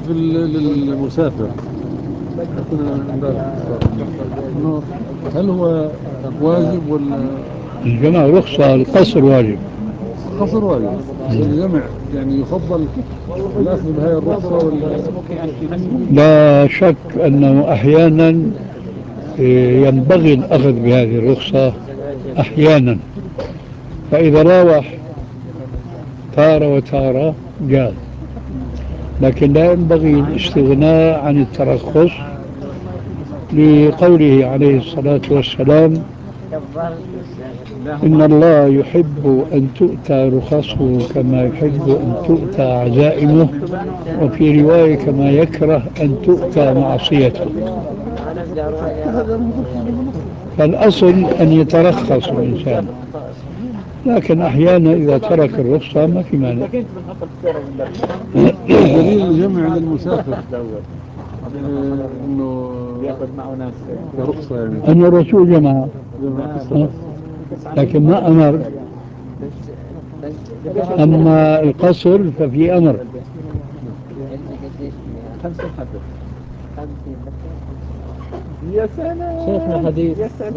للمسافر كنا امبارح إنه هل هو واجب ولا الجمع رخصة، القصر واجب. خسر واجب؟ الجمع يعني يفضل الأخذ بهاي الرخصة ولا؟ لا شك أنه أحيانا ينبغي الأخذ بهذه الرخصة أحيانا، فإذا راوح تارة وتارة جاز، لكن لا ينبغي الاستغناء عن الترخص، لقوله عليه الصلاة والسلام: إن الله يحب أن تؤتى رخصه كما يحب أن تؤتى عزائمه، وفي رواية كما يكره أن تؤتى معصيته. فالأصل أن يترخص الإنسان، لكن أحيانا إذا ترك الرخصة ما في مانع. دليل الجمع للمسافر انه رخصة يعني أن الرسول جمع، لكن ما أمر. أما القصر ففي أمر. يا سلام شيخنا حديث